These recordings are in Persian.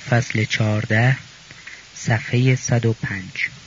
فصل 14 صفحه 105.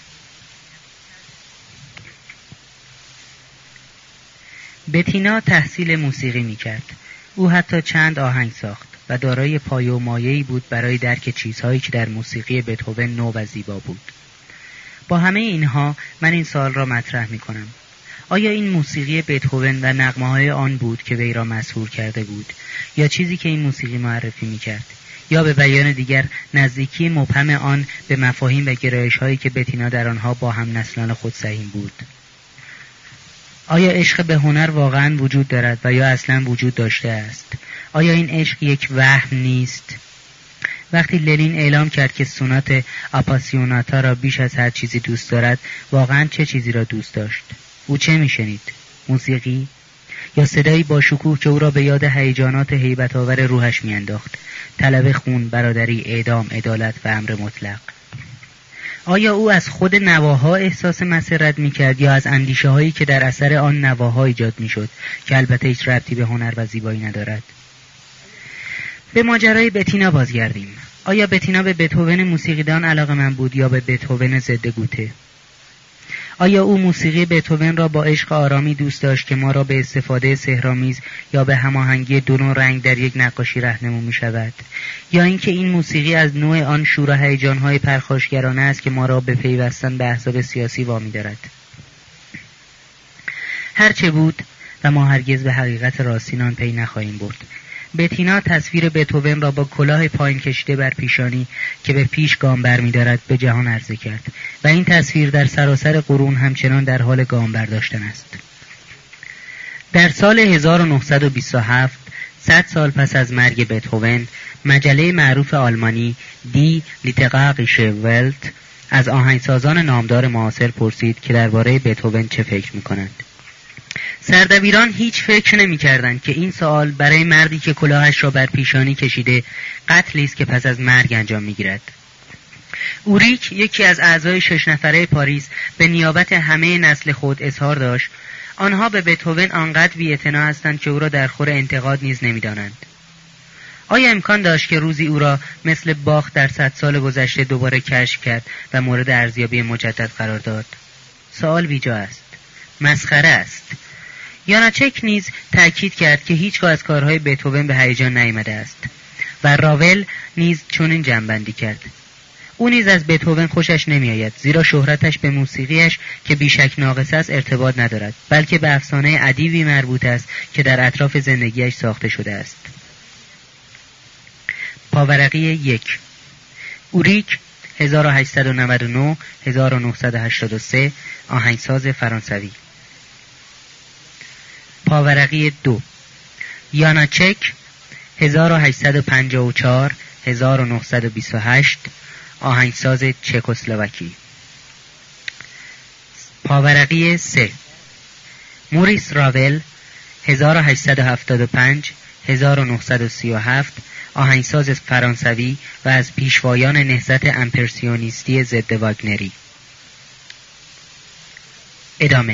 بتینا تحصیل موسیقی می‌کرد. او حتی چند آهنگ ساخت و دارای پایه و مایه‌ای بود برای درک چیزهایی که در موسیقی بتهوون نو و زیبا بود. با همه اینها من این سوال را مطرح می‌کنم: آیا این موسیقی بتهوون و نغمه‌های آن بود که وی را مسحور کرده بود، یا چیزی که این موسیقی معرفی می‌کرد، یا به بیان دیگر نزدیکی مبهم آن به مفاهیم و گرایش‌هایی که بتینا در آنها با هم نسلان خود سهیم بود؟ آیا عشق به هنر واقعاً وجود دارد و یا اصلاً وجود داشته است؟ آیا این عشق یک وهم نیست؟ وقتی لنین اعلام کرد که سونات آپاسیوناتا را بیش از هر چیزی دوست دارد، واقعاً چه چیزی را دوست داشت؟ او چه می‌شنید؟ موسیقی؟ یا صدایی با شکوه که او را به یاد هیجانات هیبت‌آور روحش می‌انداخت: طلب خون، برادری، اعدام، عدالت و امر مطلق؟ آیا او از خود نواها احساس مسرت می‌کرد یا از اندیشه‌هایی که در اثر آن نواها ایجاد می‌شد، که البته هیچ ربطی به هنر و زیبایی ندارد؟ به ماجرای بتینا بازگردیم. آیا بتینا به بتهوون موسیقیدان علاقه‌مند بود یا به بتهوون ضد گوته؟ آیا او موسیقی بتهوون را با عشق آرامی دوست داشت که ما را به استفاده سحرآمیز یا به هماهنگی دو نوع رنگ در یک نقاشی راهنمون می‌شود، یا اینکه این موسیقی از نوع آن شور و هیجان‌های پرخاشگرانه است که ما را به پیوستن به احزاب سیاسی وامی دارد؟ هر چه بود و ما هرگز به حقیقت راستین آن پی نخواهیم برد، بتینا تصویر بتهوون را با کلاه پایین کشیده بر پیشانی که به پیش گام برمی‌دارد به جهان عرضه کرد و این تصویر در سراسر قرون همچنان در حال گام برداشتن است. در سال 1927، 100 سال پس از مرگ بتهوون، مجله معروف آلمانی دی لیتراریشه ولت از آهنگسازان نامدار معاصر پرسید که درباره بتهوون چه فکر می‌کنند. سردبیران هیچ فکر نمی‌کردند که این سوال برای مردی که کلاهش را بر پیشانی کشیده قتلی است که پس از مرگ انجام می‌گیرد. اوریک، یکی از اعضای 6 نفره پاریس، به نیابت همه نسل خود اظهار داشت آنها به بتهوون آنقدر بی‌اعتنا هستند که او را در خور انتقاد نیز نمی‌دانند. آیا امکان داشت که روزی او را مثل باخ در 100 سال گذشته دوباره کشف کرد و مورد ارزیابی مجدد قرار داد؟ سوال بیجا است. مسخره است. یاناچک نیز تأکید کرد که هیچگاه از کارهای بتهوون به هیجان نیامده است و راول نیز چنین جمع‌بندی کرد: او نیز از بتهوون خوشش نمی‌آید، زیرا شهرتش به موسیقیش که بیشک ناقص است ارتباط ندارد، بلکه به افسانه ادیبی مربوط است که در اطراف زندگیش ساخته شده است. پاورقی 1. اوریک 1899 1983 آهنگساز فرانسوی. پاورقی 2. یاناچک 1854 1928 آهنگساز چکسلواکی. پاورقی 3. موریس راول 1875 1937 آهنگساز فرانسوی و از پیشوایان نهضت امپرسیونیستی ضد واگنری. ادامه.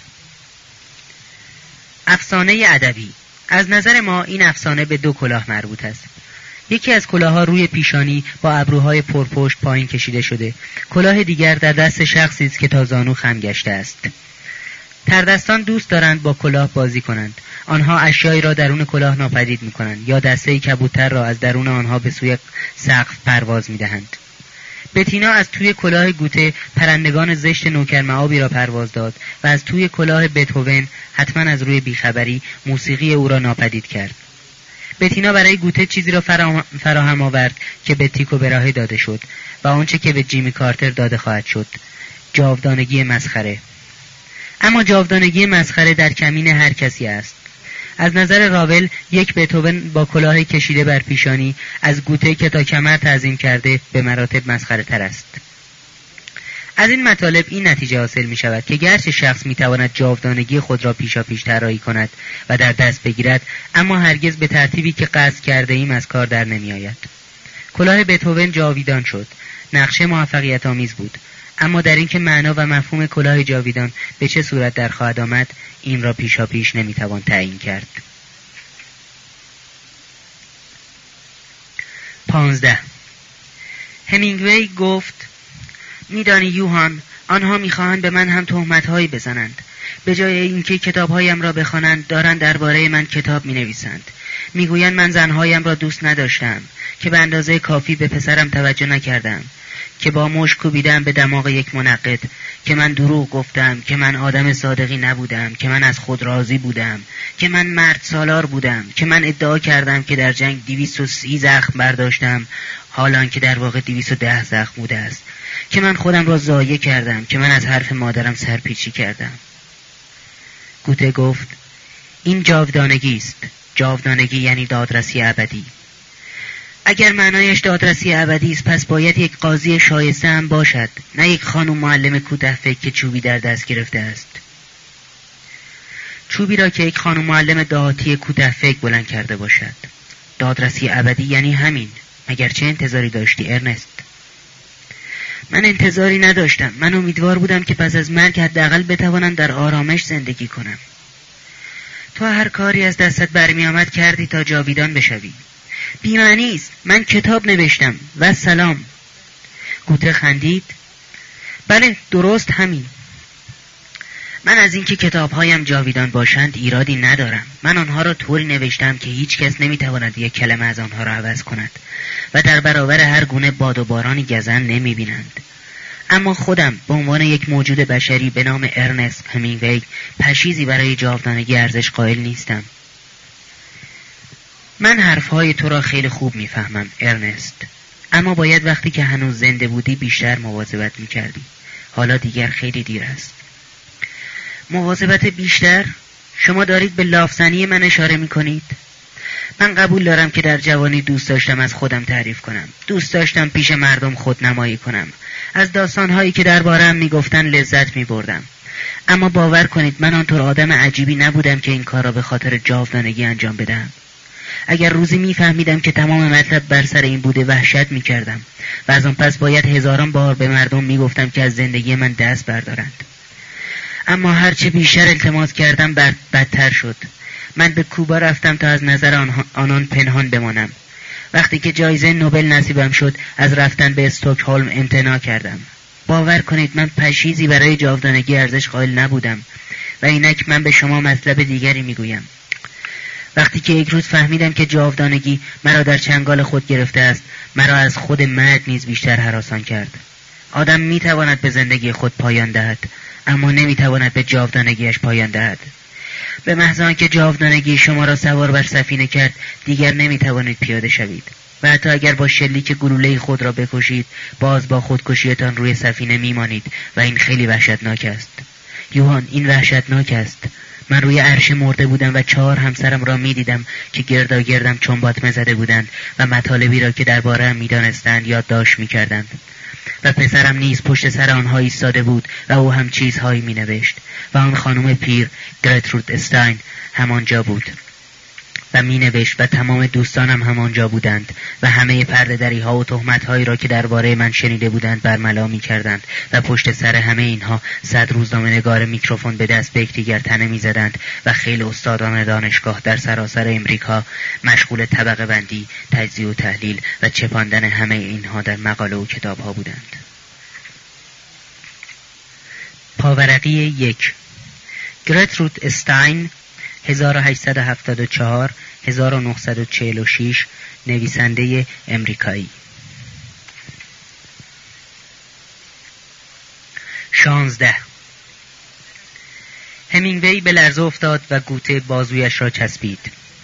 افسانه ادبی. از نظر ما این افسانه به 2 کلاه مربوط است. یکی از کلاه‌ها روی پیشانی با ابروهای پرپشت پایین کشیده شده، کلاه دیگر در دست شخصی است که تا زانو خم گشته است. تردستان دوست دارند با کلاه بازی کنند. آنها اشیایی را درون کلاه ناپدید می‌کنند یا دسته‌ای کبوتر را از درون آنها به سوی سقف پرواز می‌دهند. بتینا از توی کلاه گوته پرندگان زشت نوکرمعابی را پرواز داد و از توی کلاه بتهوون، حتما از روی بیخبری، موسیقی او را ناپدید کرد. بتینا برای گوته چیزی را فراهم آورد که به تیکو براهه داده شد و آنچه که به جیمی کارتر داده خواهد شد: جاودانگی مسخره. اما جاودانگی مسخره در کمین هر کسی است. از نظر راول، یک بتهوون با کلاه کشیده بر پیشانی از گوته که تا کمر تعظیم کرده به مراتب مسخره تر است. از این مطالب این نتیجه حاصل می شود که گرچه شخص می تواند جاودانگی خود را پیشاپیش طراحی کند و در دست بگیرد، اما هرگز به ترتیبی که قصد کرده ایم از کار در نمی آید. کلاه بتهوون جاویدان شد. نقشه موفقیت آمیز بود، اما در اینکه معنا و مفهوم کلاه جاویدان به چه صورت در خواهد آمد، این را پیشاپیش نمی توان تعیین کرد. 15. همینگوی گفت: میدانی یوهان، آنها میخواهند به من هم تهمت‌هایی بزنند. به جای اینکه کتابهایم را بخوانند، دارند درباره من کتاب مینویسند. میگویند من زنهایم را دوست نداشتم، که به اندازه کافی به پسرم توجه نکردم، که با مشت کوبیدم به دماغ یک منقد، که من دروغ گفتم، که من آدم صادقی نبودم، که من از خود راضی بودم، که من مرد سالار بودم، که من ادعا کردم که در جنگ 230 زخم برداشتم، حالان که در واقع 210 زخم بوده است، که من خودم را ضایع کردم، که من از حرف مادرم سرپیچی کردم. گوته گفت: این جاودانگی است. جاودانگی یعنی دادرسی ابدی. اگر معنایش دادرسی ابدی است، پس باید یک قاضی شایسته هم باشد، نه یک خانم معلم کوته فکر که چوبی در دست گرفته است. چوبی را که یک خانم معلم دهاتی کوته فکر بلند کرده باشد. دادرسی ابدی یعنی همین. مگر چه انتظاری داشتی ارنست؟ من انتظاری نداشتم. من امیدوار بودم که پس از مرگ حداقل بتوانم در آرامش زندگی کنم. تو هر کاری از دستت برمی آمد کردی تا جاویدان بشوی. بی‌معنی است. من کتاب نوشتم و سلام. گوته خندید. بله، درست همین. من از اینکه کتابهایم جاویدان باشند ایرادی ندارم. من آنها را طوری نوشتم که هیچ کس نمیتواند یک کلمه از آنها را عوض کند و در برابر هر گونه باد و بارانی گزند نمیبینند. اما خودم به عنوان یک موجود بشری به نام ارنست همینگوی پشیزی برای جاودانگی ارزش قائل نیستم. من حرفهای تو را خیلی خوب میفهمم ارنست، اما باید وقتی که هنوز زنده بودی بیشتر مواظبت میکردی. حالا دیگر خیلی دیر است. مواظبت بیشتر؟ شما دارید به لافزنی من اشاره میکنید؟ من قبول دارم که در جوانی دوست داشتم از خودم تعریف کنم. دوست داشتم پیش مردم خودنمایی کنم. از داستانهایی که درباره‌ام میگفتن لذت میبردم. اما باور کنید من آنطور آدم عجیبی نبودم که این کار را به خاطر جاودانگی انجام بدم. اگر روزی میفهمیدم که تمام مطلب بر سر این بوده وحشت میکردم و از آن پس باید هزاران بار به مردم میگفتم که از زندگی من دست بردارند. اما هرچه بیشتر التماس کردم بدتر شد. من به کوبا رفتم تا از نظر آنان پنهان بمانم. وقتی که جایزه نوبل نصیبم شد از رفتن به استکهلم امتناع کردم. باور کنید من پشیزی برای جاودانگی ارزش قائل نبودم و اینک من به شما مطلب دیگری میگویم. وقتی که یک روز فهمیدم که جاودانگی مرا در چنگال خود گرفته است، مرا از خود مرگ نیز بیشتر هراسان کرد. آدم میتواند به زندگی خود پایان دهد، اما نمیتواند به جاودانگیش پایان دهد. به محض آنکه جاودانگی شما را سوار بر سفینه کرد، دیگر نمیتوانید پیاده شوید و حتی اگر با شلیک گلوله خود را بکشید، باز با خودکشیتان روی سفینه میمانید و این خیلی وحشتناک است. یوهان، این وحشتناک است. من روی عرشه مرده بودم و 4 همسرم را میدیدم که گرداگردم چنباتمه زده بودند و مطالبی را که درباره‌ام میدانستند یادداشت میکردند و پسرم نیز پشت سر آنها ایستاده بود و او هم چیزهایی مینوشت و آن خانم پیر گرترود استاین همانجا بود و مینوشت و تمام دوستانم همانجا بودند و همه پرده‌دری ها و تهمت هایی را که درباره من شنیده بودند برملا می‌کردند و پشت سر همه اینها 100 روزنامه‌نگار میکروفون به دست به یکدیگر تنه می‌زدند و خیلی استادان دانشگاه در سراسر امریکا مشغول طبقه بندی، تجزیه و تحلیل و چپاندن همه اینها در مقاله و کتاب‌ها بودند. پاورقی 1 گرترود استاین 1874 1946 نویسنده امریکایی. 16 همینگوی به لرزه افتاد و گوته بازویش را چسبید.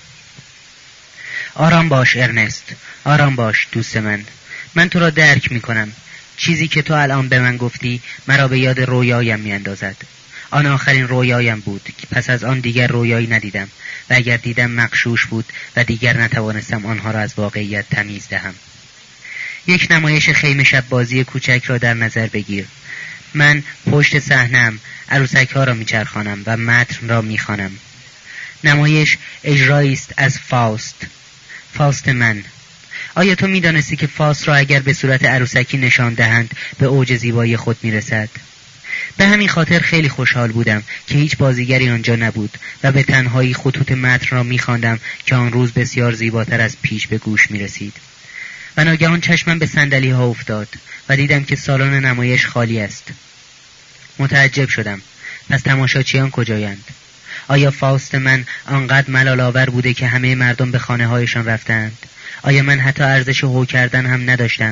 آرام باش ارنست، آرام باش دوست من تو را درک می کنم. چیزی که تو الان به من گفتی مرا به یاد رویایم می اندازد. آن آخرین رویایم بود که پس از آن دیگر رویایی ندیدم و اگر دیدم مغشوش بود و دیگر نتوانستم آنها را از واقعیت تمیز دهم. یک نمایش خیمه شب بازی کوچک را در نظر بگیر. من پشت صحنه‌ام عروسک ها را میچرخانم و متن را میخوانم. نمایش اجرایی است از فاست من. آیا تو میدانستی که فاست را اگر به صورت عروسکی نشان دهند به اوج زیبایی خود میرسد؟ به همین خاطر خیلی خوشحال بودم که هیچ بازیگری آنجا نبود و به تنهایی خطوط متن را می‌خواندم که آن روز بسیار زیباتر از پیش به گوش می‌رسید. و ناگهان چشمم به صندلی ها افتاد و دیدم که سالن نمایش خالی است. متعجب شدم. پس تماشاچیان کجایند؟ آیا فاوست من آنقدر ملال آور بوده که همه مردم به خانه هایشان رفتند؟ آیا من حتی ارزش هو کردن هم نداشتم؟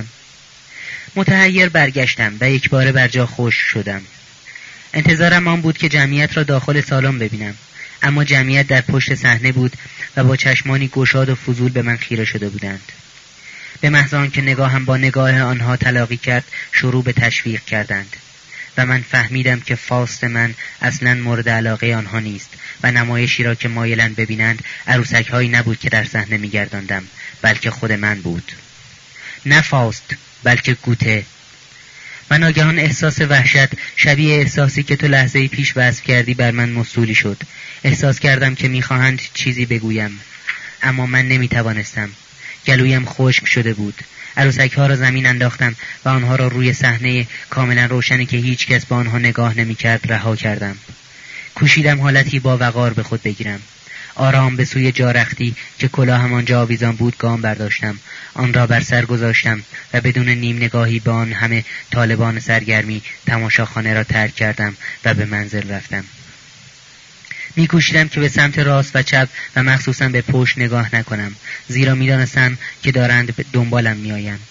متحیر برگشتم و یک باره بر جا خشک شدم. انتظارم آن بود که جمعیت را داخل سالن ببینم، اما جمعیت در پشت صحنه بود و با چشمانی گشاد و فضول به من خیره شده بودند. به محض آنکه نگاهم با نگاه آنها تلاقی کرد، شروع به تشویق کردند و من فهمیدم که فاوست من اصلاً مورد علاقه آنها نیست و نمایشی را که مایلند ببینند عروسک هایی نبود که در صحنه می‌گرداندم، بلکه خود من بود. نه فاوست، بلکه گوته. و ناگهان احساس وحشت شبیه احساسی که تو لحظه پیش وصف کردی بر من موصولی شد. احساس کردم که می‌خواهند چیزی بگویم، اما من نمی‌توانستم. گلویم خشک شده بود. عروسک ها را زمین انداختم و آنها را روی صحنه کاملا روشنی که هیچ کس به آنها نگاه نمی‌کرد رها کردم. کوشیدم حالتی با وقار به خود بگیرم. آرام به سوی جارختی که کلاه همانجا آویزان بود گام برداشتم. آن را بر سر گذاشتم و بدون نیم نگاهی به آن همه طالبان سرگرمی تماشاخانه را ترک کردم و به منزل رفتم. می‌کوشیدم که به سمت راست و چپ و مخصوصاً به پشت نگاه نکنم، زیرا می‌دانستم که دارند دنبالم می‌آیند.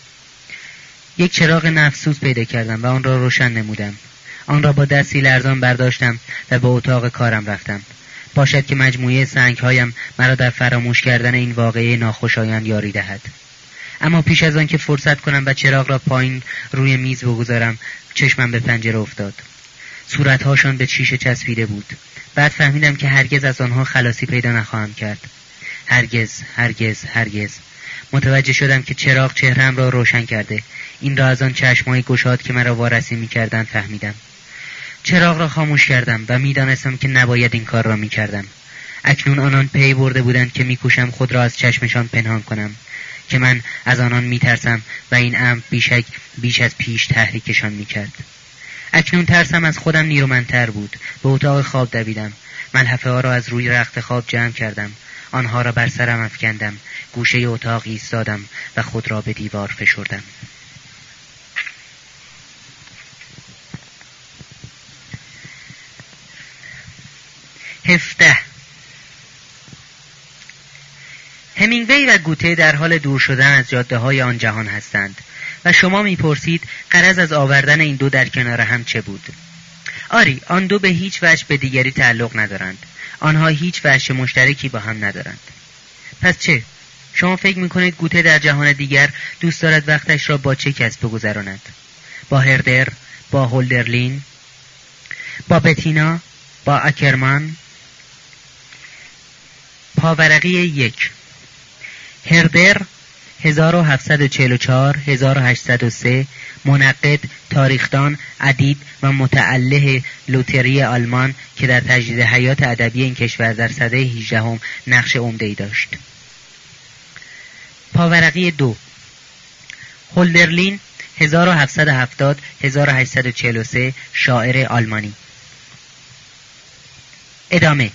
یک چراغ نفت‌سوز پیدا کردم و آن را روشن نمودم. آن را با دستی لرزان برداشتم و به اتاق کارم رفتم. باشد که مجموعه سنگ‌هایم مرا در فراموش کردن این واقعه ناخوشایند یاری دهد. اما پیش از آن که فرصت کنم و چراغ را پایین روی میز بگذارم، چشمم به پنجره افتاد. صورت‌هاشان به شیشه چسبیده بود. بعد فهمیدم که هرگز از آنها خلاصی پیدا نخواهم کرد. هرگز، هرگز، هرگز. متوجه شدم که چراغ چهره‌ام را روشن کرده. این را از آن چشم‌های گشاد که مرا وارسی می‌کردند فهمیدم. چراغ را خاموش کردم و می‌دانستم که نباید این کار را می‌کردم. اکنون آنان پی برده بودند که می‌کوشم خود را از چشمشان پنهان کنم، که من از آنان می‌ترسم و این امر بیش از پیش تحریکشان می‌کرد. اکنون ترسم از خودم نیرومندتر بود. به اتاق خواب دویدم. ملحفه ها را از روی رخت خواب جمع کردم. آنها را بر سرم افکندم. گوشه اتاق ایستادم و خود را به دیوار فشردم. همینگوی و گوته در حال دور شدن از جاده‌های آن جهان هستند و شما می‌پرسید غرض از آوردن این دو در کنار هم چه بود؟ آری، آن دو به هیچ وجه به دیگری تعلق ندارند. آنها هیچ وجه مشترکی با هم ندارند. پس چه؟ شما فکر می‌کنید گوته در جهان دیگر دوست دارد وقتش را با چه کس بگذراند؟ با هردر؟ با هولدرلین؟ با بتینا؟ با اکرمان؟ پاورقی 1. هردر 1744-1803 منقد، تاریخدان، ادیب و متأله لوتری آلمان که در تجدید حیات ادبی این کشور در سده 18 نقش عمده‌ای داشت. پاورقی 2. هولدرلین 1770-1843 شاعر آلمانی. ادامه.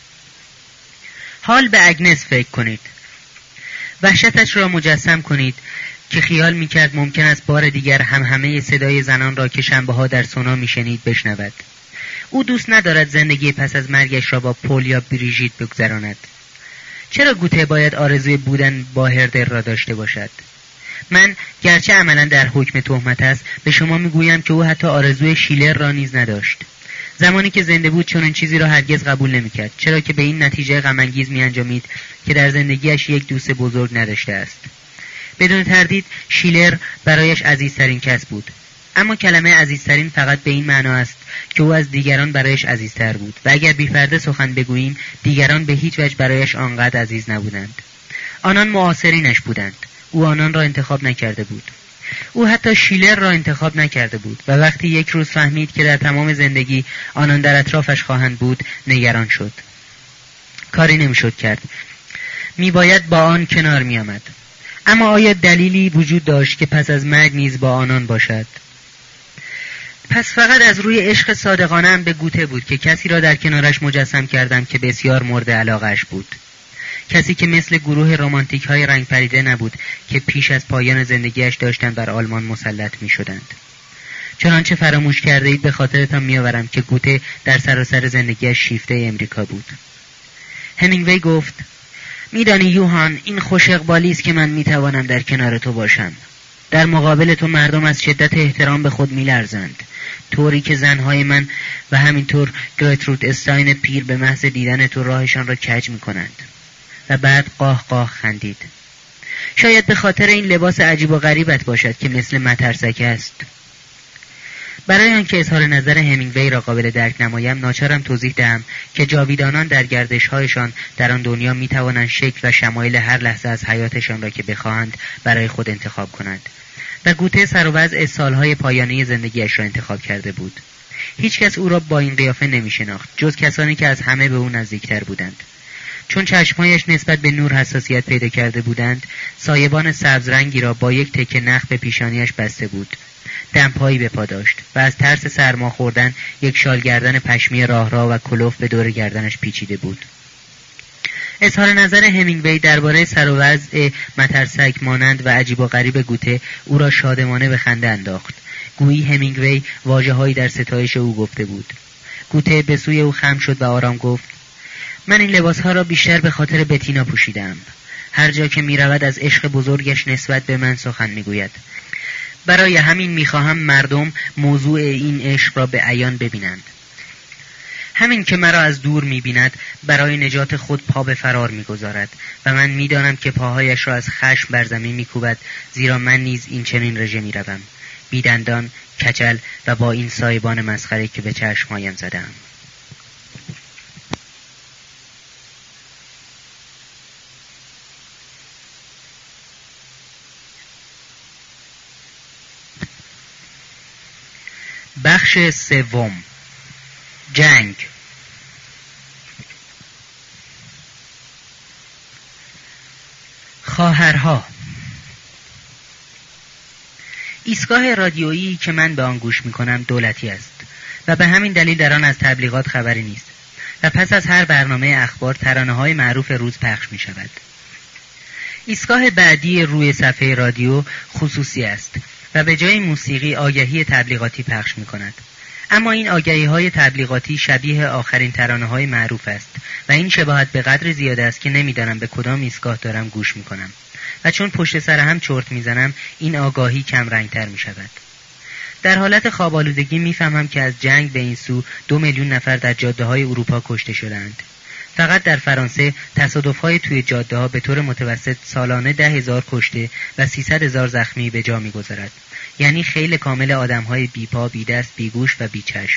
حال به اگنس فکر کنید. وحشتش را مجسم کنید که خیال می‌کرد ممکن است بار دیگر همه صدای زنان را که شنبه‌ها در سونا می‌شنید بشنود. او دوست ندارد زندگی پس از مرگش را با پل یا بریژیت بگذراند. چرا گوته باید آرزوی بودن با هردر را داشته باشد؟ من گرچه عملاً در حکم تهمت است، به شما می‌گویم که او حتی آرزوی شیلر را نیز نداشت. زمانی که زنده بود چنین چیزی را هرگز قبول نمی‌کرد، چرا که به این نتیجه غم‌انگیز می‌انجامید که در زندگیش یک دوست بزرگ نداشته است. بدون تردید شیلر برایش عزیزترین کس بود، اما کلمه عزیزترین فقط به این معنا است که او از دیگران برایش عزیزتر بود و اگر بی‌پرده سخن بگوییم دیگران به هیچ وجه برایش آنقدر عزیز نبودند. آنان معاصرینش بودند. او آنان را انتخاب نکرده بود. او حتی شیلر را انتخاب نکرده بود و وقتی یک روز فهمید که در تمام زندگی آنان در اطرافش خواهند بود نگران شد. کاری نمیشد کرد. میباید با آن کنار میآمد. اما آیا دلیلی وجود داشت که پس از مرگ نیز با آنان باشد؟ پس فقط از روی عشق صادقانه‌ام به گوته بود که کسی را در کنارش مجسم کردم که بسیار مورد علاقه‌اش بود. کسی که مثل گروه رمانتیک های رنگ پریده نبود که پیش از پایان زندگیش داشتند بر آلمان مسلط می شدند. چنانچه فراموش کرده اید به خاطرتان میآورم که گوته در سراسر زندگیش شیفته امریکا بود. همینگوی گفت: میدانی یوهان، این خوش اقبالی است که من میتوانم در کنار تو باشم. در مقابل تو مردم از شدت احترام به خود میلرزند، طوری که زنهای من و همینطور گرترود استاین پیر به محض دیدن تو راهشان را کج میکنند. و بعد قاه قاه خندید. شاید به خاطر این لباس عجیب و غریبت باشد که مثل مترسکه است. برای آنکه اظهار نظر همینگوی را قابل درک نمایم، ناچارم توضیح دهم که جاویدانان در گردش‌هایشان در آن دنیا می‌توانند شکل و شمایل هر لحظه از حیاتشان را که بخواهند برای خود انتخاب کنند. و گوته سر و وضع سالهای پایانی زندگیش را انتخاب کرده بود. هیچ کس او را با این قیافه نمی‌شناخت جز کسانی که از همه به او نزدیکتر بودند. چون چشمهایش نسبت به نور حساسیت پیدا کرده بودند، سایبان سبز رنگی را با یک تکه نخ به پیشانیش بسته بود. دمپایی به پا داشت و از ترس سرما خوردن یک شال گردن پشمی راه و کلوف به دور گردنش پیچیده بود. اظهار نظر همینگوی درباره سر و وضع مترسک مانند و عجیب و غریب گوته او را شادمانه به خنده انداخت. گویی همینگوی واژه‌هایی در ستایش او گفته بود. گوته به سوی او خم شد و آرام گفت: من این لباسها را بیشتر به خاطر بتینا پوشیدم. هر جا که می رود از عشق بزرگش نسبت به من سخن می گوید. برای همین می‌خواهم مردم موضوع این عشق را به عیان ببینند. همین که مرا از دور می‌بیند برای نجات خود پا به فرار می‌گذارد و من می‌دانم که پاهایش را از خشم بر زمین می‌کوبد، زیرا من نیز این چنین رژه می‌روم، بیدندان، کچل و با این سایبان مسخره که به چشم‌هایم زدم. بخش سوم: جنگ. خواهرها. ایستگاه رادیویی که من به آن گوش می‌کنم دولتی است و به همین دلیل در آن از تبلیغات خبری نیست و پس از هر برنامه اخبار ترانه‌های معروف روز پخش می‌شود. ایستگاه بعدی روی صفحه رادیو خصوصی است و به جای موسیقی آگهی تبلیغاتی پخش می‌کند. اما این آگهی‌های تبلیغاتی شبیه آخرین ترانه‌های معروف است و این شباهت به قدر زیاد است که نمی‌دانم به کدام ایستگاه دارم گوش می‌کنم و چون پشت سر هم چرت می‌زنم این آگاهی کم رنگ‌تر می‌شود. در حالت خواب‌آلودگی می‌فهمم که از جنگ به این سو 2 میلیون نفر در جاده‌های اروپا کشته شدند. فقط در فرانسه تصادف‌های توی جاده‌ها به طور متوسط سالانه 10,000 کشته و 300,000 زخمی به جا می‌گذارد. یعنی خیل کامل آدم‌های بی پا، بی دست، بی گوش و بی چشم.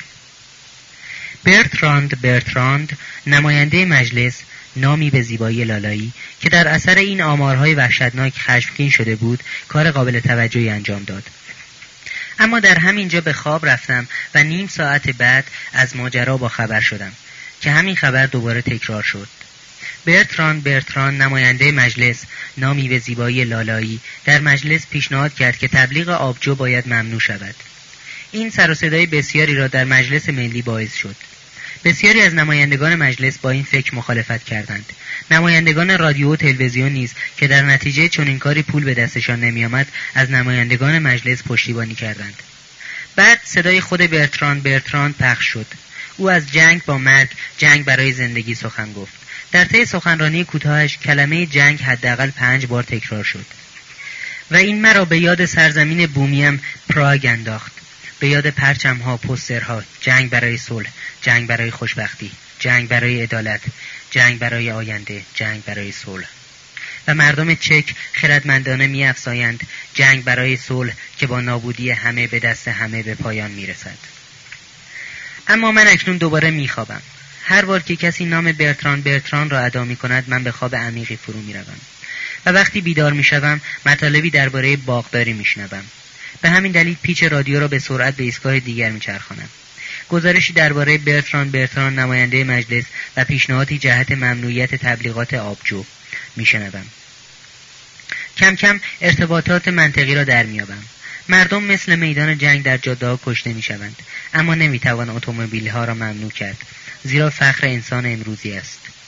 برتراند نماینده مجلس، نامی به زیبایی لالایی که در اثر این آمارهای وحشتناک خشمگین شده بود، کار قابل توجهی انجام داد. اما در همین جا به خواب رفتم و نیم ساعت بعد از ماجرا با خبر شدم که همین خبر دوباره تکرار شد. برتراند نماینده مجلس، نامی به زیبایی لالایی، در مجلس پیشنهاد کرد که تبلیغ آبجو باید ممنوع شود. این سر و صدای بسیاری را در مجلس ملی باعث شد. بسیاری از نمایندگان مجلس با این فکر مخالفت کردند. نمایندگان رادیو و تلویزیون نیز که در نتیجه چنین کاری پول به دستشان نمی‌آمد، از نمایندگان مجلس پشتیبانی کردند. بعد صدای خود برتراند پخش شد. او از جنگ با مرگ، جنگ برای زندگی سخن گفت. در طی سخنرانی کوتاهش کلمه جنگ حداقل 5 بار تکرار شد و این مرا به یاد سرزمین بومیم پراگ انداخت، به یاد پرچم‌ها، پوسترها، جنگ برای صلح، جنگ برای خوشبختی، جنگ برای عدالت، جنگ برای آینده، جنگ برای صلح. و مردم چک خردمندانه می‌افزایند جنگ برای صلح که با نابودی همه به دست همه به پایان می‌رسد. اما من اکنون دوباره می‌خوابم. هر بار که کسی نام برتراند را ادا می‌کند من به خواب عمیقی فرو می‌روم و وقتی بیدار می‌شوم مطالبی درباره باغداری می‌شنوم. به همین دلیل پیچ رادیو را به سرعت به ایستگاه دیگر می‌چرخانم. گزارشی درباره برتراند نماینده مجلس و پیشنهادی جهت ممنوعیت تبلیغات آبجو می‌شنوم. کم کم ارتباطات منطقی را در می‌یابم. مردم مثل میدان جنگ در جاده‌ها کشته می‌شوند، اما نمی‌توان اتومبیل‌ها را ممنوع کرد، زیرا فخر انسان امروزی است.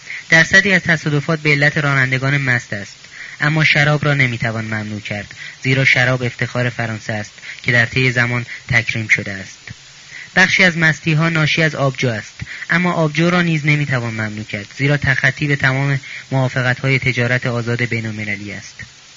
درصدی از تصادفات به علت رانندگان مست است، اما شراب را نمیتوان ممنوع کرد، زیرا شراب افتخار فرانسه است که در طی زمان تکریم شده است. بخشی از مستی ها ناشی از آبجو است، اما آبجو را نیز نمیتوان ممنوع کرد، زیرا تخطی به تمام موافقت های تجارت آزاد بین المللی است.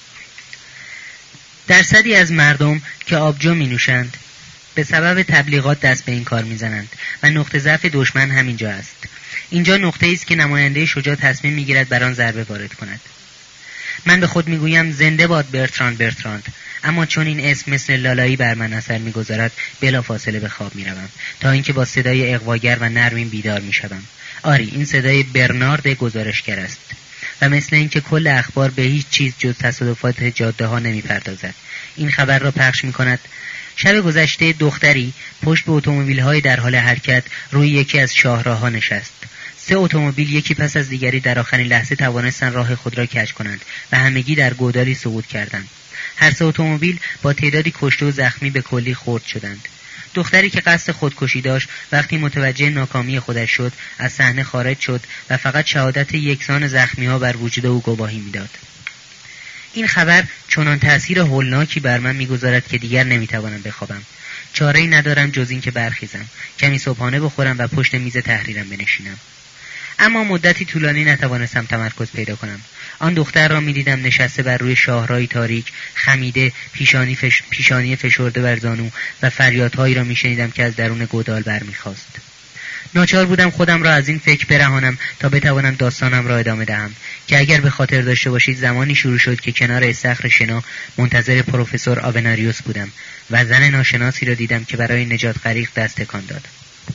درصدی از مردم که آبجو می نوشند به سبب تبلیغات دست به این کار می زنند و نقطه ضعف دشمن همینجا است. اینجا نقطه است که نماینده شجاع تصمیم می گیرد بر آن ضربه وارد کند. من به خود می گویم زنده باد برتراند، اما چون این اسم مثل لالایی بر من اثر می گذارد بلافاصله به خواب می روم تا اینکه با صدای اغواگر و نرمی بیدار می شوم. آری، این صدای برنارد گزارشگر است و مثل اینکه کل اخبار به هیچ چیز جز تصادفات جاده ها نمی پردازد. این خبر را پخش می کند: شب گذشته دختری پشت به اتومبیل‌های در حال حرکت روی یکی از شاهراه‌ها نشست. 3 اتومبیل یکی پس از دیگری در آخرین لحظه توانستند راه خود را کج کنند و همگی در گودالی سقوط کردند. هر 3 اتومبیل با تعدادی کشته و زخمی به کلی خرد شدند. دختری که قصد خودکشی داشت وقتی متوجه ناکامی خودش شد از صحنه خارج شد و فقط شهادت یکسان زخمی‌ها بر وجود او گواهی می‌داد. این خبر چنان تأثیر هولناکی بر من می‌گذارد که دیگر نمی‌توانم بخوابم. چاره‌ای ندارم جز این که برخیزم، کمی صبحانه بخورم و پشت میز تحریرم بنشینم. اما مدتی طولانی نتوانستم تمرکز پیدا کنم. آن دختر را می‌دیدم نشسته بر روی شاهراهی تاریک، خمیده، پیشانی فشرده بر زانو و فریادهایی را می‌شنیدم که از درون گودال برمی‌خاست. ناچار بودم خودم را از این فکر برهانم تا بتوانم داستانم را ادامه دهم که اگر به خاطر داشته باشید زمانی شروع شد که کنار استخر شنا منتظر پروفسور آوناریوس بودم و زن ناشناسی را دیدم که برای نجات غریق دست تکان داد.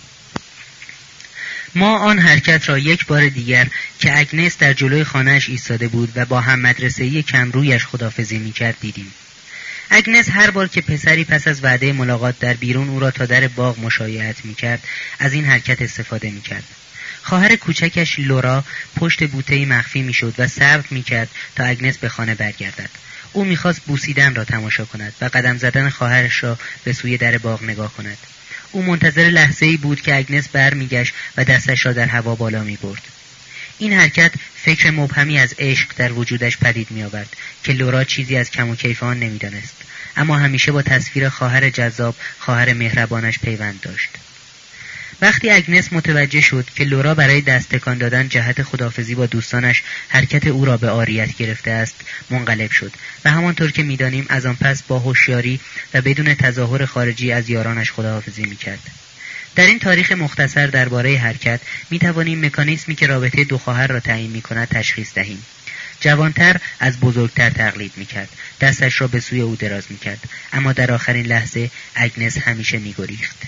ما آن حرکت را یک بار دیگر که اگنس در جلوی خانه‌اش ایستاده بود و با هم مدرسه‌ای کمرویش خداحافظی می‌کرد دیدیم. اگنس هر بار که پسری پس از وعده ملاقات در بیرون او را تا در باغ مشایعت می‌کرد از این حرکت استفاده می‌کرد. خواهر کوچکش لورا پشت بوته‌ای مخفی می‌شد و صبر می‌کرد تا اگنس به خانه برگردد. او می‌خواست بوسیدن را تماشا کند و قدم زدن خواهرش را به سوی در باغ نگاه کند. او منتظر لحظه‌ای بود که اگنس برمیگشت و دستش را در هوا بالا می‌برد. این حرکت فکر مبهمی از عشق در وجودش پدید می‌آورد که لورا چیزی از کم و کیف آن نمی‌دانست، اما همیشه با تصویر خواهر جذاب، خواهر مهربانش پیوند داشت. وقتی اگنس متوجه شد که لورا برای دست تکان دادن جهت خداحافظی با دوستانش حرکت او را به عاریت گرفته است، منقلب شد و همانطور که می‌دانیم از آن پس با هوشیاری و بدون تظاهر خارجی از یارانش خداحافظی می‌کرد. در این تاریخ مختصر درباره حرکت می‌توانیم مکانیزمی که رابطه دو خواهر را تعیین می‌کند تشخیص دهیم. جوانتر از بزرگتر تقلید می‌کرد، دستش را به سوی او دراز می‌کرد، اما در آخرین لحظه اگنس همیشه می‌گریخت.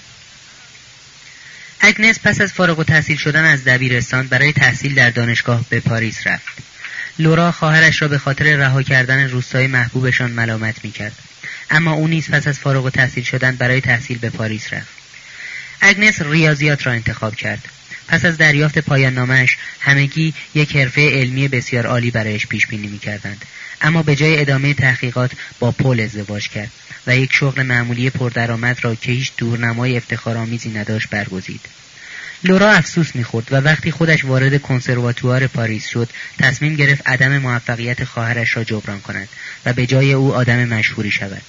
اگنس پس از فارغ التحصیل شدن از دبیرستان برای تحصیل در دانشگاه به پاریس رفت. لورا خواهرش را به خاطر رها کردن روستای محبوبشان ملامت می‌کرد، اما او نیز پس از فارغ التحصیل شدن برای تحصیل به پاریس رفت. اگنس ریاضیات را انتخاب کرد. پس از دریافت پایان نامه‌اش همگی یک حرفه علمی بسیار عالی برایش پیش بینی می‌کردند، اما به جای ادامه تحقیقات با پل ازدواج کرد و یک شغل معمولی پردرآمد را که هیچ دورنمای افتخارآمیزی نداشت برگزید. لورا افسوس می‌خورد و وقتی خودش وارد کنسرواتوار پاریس شد تصمیم گرفت عدم موفقیت خواهرش را جبران کند و به جای او آدم مشهوری شود.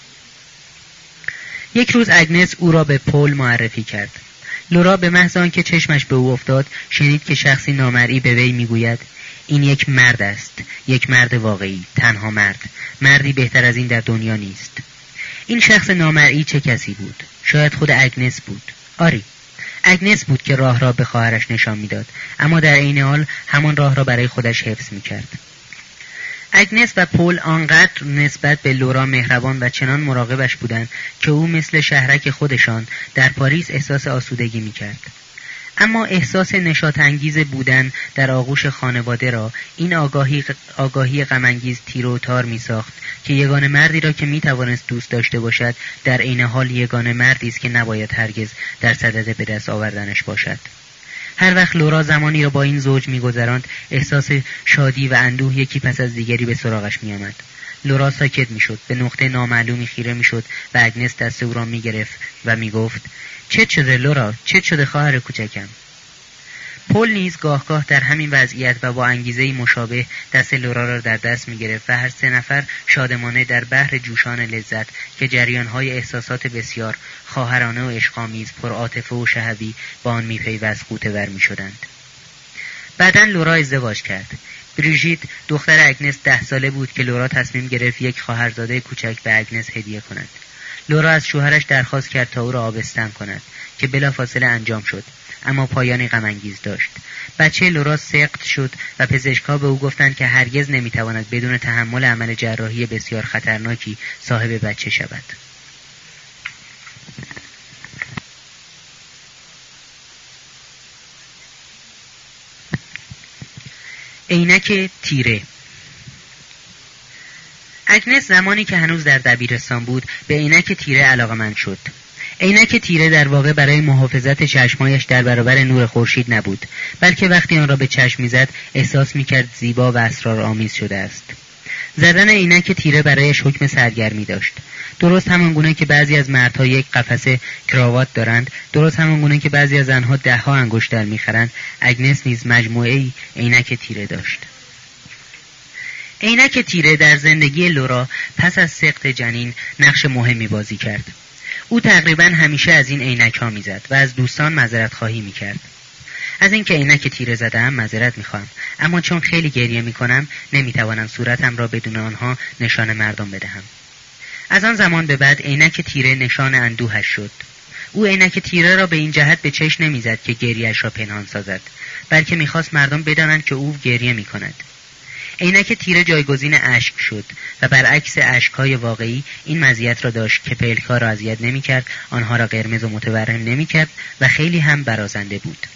یک روز اگنس او را به پل معرفی کرد. لورا به محض آنکه چشمش به او افتاد شنید که شخصی نامرئی به وی میگوید این یک مرد است، یک مرد واقعی، تنها مرد، مردی بهتر از این در دنیا نیست. این شخص نامرئی چه کسی بود؟ شاید خود اگنس بود. آری، اگنس بود که راه را به خواهرش نشان میداد، اما در عین حال همان راه را برای خودش حفظ میکرد. اگنس و پل آنقدر نسبت به لورا مهربان و چنان مراقبش بودند که او مثل شهرک خودشان در پاریس احساس آسودگی میکرد. اما احساس نشاط انگیز بودن در آغوش خانواده را این آگاهی غم‌انگیز تیر و تار می‌ساخت که یگانه مردی را که می‌توانست دوست داشته باشد در عین حال یگانه مردی است که نباید هرگز در صدد به دست آوردنش باشد. هر وقت لورا زمانی را با این زوج می‌گذراند احساس شادی و اندوه یکی پس از دیگری به سراغش می‌آمد. لورا ساکت می‌شد، به نقطه نامعلومی خیره می‌شد و اگنس دست او را می‌گرفت و می‌گفت چه شده لورا؟ چه شده خواهر کوچکم؟ پل نیز گاه در همین وضعیت و با انگیزه‌ای مشابه دست لورا را در دست می‌گرفت و هر سه نفر شادمانه در بحر جوشان لذت که جریان‌های احساسات بسیار خواهرانه و عشق‌آمیز، پرعاطفه و شهوی با آن می‌پیوست غوطه‌ور می‌شدند. بعداً لورا ازدواج کرد. بریژیت دختر اگنس 10 ساله بود که لورا تصمیم گرفت یک خواهرزاده کوچک به اگنس هدیه کند. لورا از شوهرش درخواست کرد تا او را آبستن کند که بلافاصله انجام شد، اما پایانی غم‌انگیز داشت. بچه لورا سقط شد و پزشک‌ها به او گفتند که هرگز نمی‌تواند بدون تحمل عمل جراحی بسیار خطرناکی صاحب بچه شود. عینک تیره. اگنس زمانی که هنوز در دبیرستان بود به عینک تیره علاقه‌مند شد. عینک تیره در واقع برای محافظت چشمایش در برابر نور خورشید نبود، بلکه وقتی آن را به چشم می‌زد احساس می‌کرد زیبا و اسرارآمیز شده است. زدن عینک تیره برایش حکم سرگرمی داشت. درست همانگونه که بعضی از مردها یک قفسه کراوات دارند، درست همانگونه که بعضی از زنها 10 انگشتر می‌خرند، اگنس نیز مجموعه‌ای عینک تیره داشت. عینک تیره در زندگی لورا پس از سقط جنین نقش مهمی بازی کرد. او تقریباً همیشه از این عینک‌ها می‌زد و از دوستان معذرت خواهی می‌کرد. از اینکه عینک تیره زدم معذرت می‌خواهم، اما چون خیلی گریه می‌کنم نمی‌توانم صورتم را بدون آنها نشان مردم بدهم. از آن زمان به بعد عینک تیره نشان اندوهش شد. او عینک تیره را به این جهت به چشم نمی‌زد که گریه‌اش را پنهان سازد، بلکه می‌خواست مردم بدانند که او گریه می‌کند. عینک تیره جایگزین اشک شد و برعکس اشک‌های واقعی این مزیت را داشت که پلک‌ها را اذیت نمی‌کرد، آنها را قرمز و متورم نمی‌کرد و خیلی هم برازنده بود.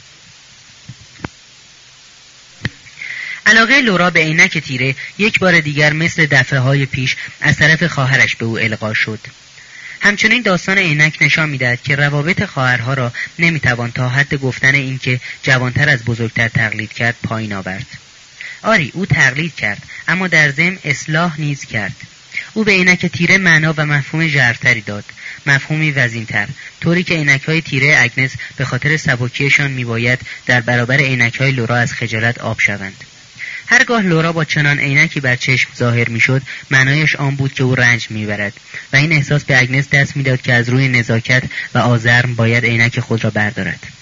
علاقه لورا به عینک تیره یک بار دیگر مثل دفعه‌های پیش از طرف خواهرش به او القا شد. همچنین داستان عینک نشان می‌دهد که روابط خواهرها را نمی‌توان تا حد گفتن این که جوانتر از بزرگتر تقلید کرد پایین آورد. آری، او تقلید کرد، اما در ضمن اصلاح نیز کرد. او به عینک تیره معنا و مفهوم ژرفتری داد، مفهومی وزین‌تر، طوری که عینک‌های تیره اگنس به خاطر سبکیشان میباید در برابر عینک‌های لورا از خجالت آب شوند. هرگاه لورا با چنان عینکی بر چشم ظاهر میشد، معنایش آن بود که او رنج میبرد و این احساس به اگنس دست میداد که از روی نزاکت و آزرم باید عینک خود را بردارد.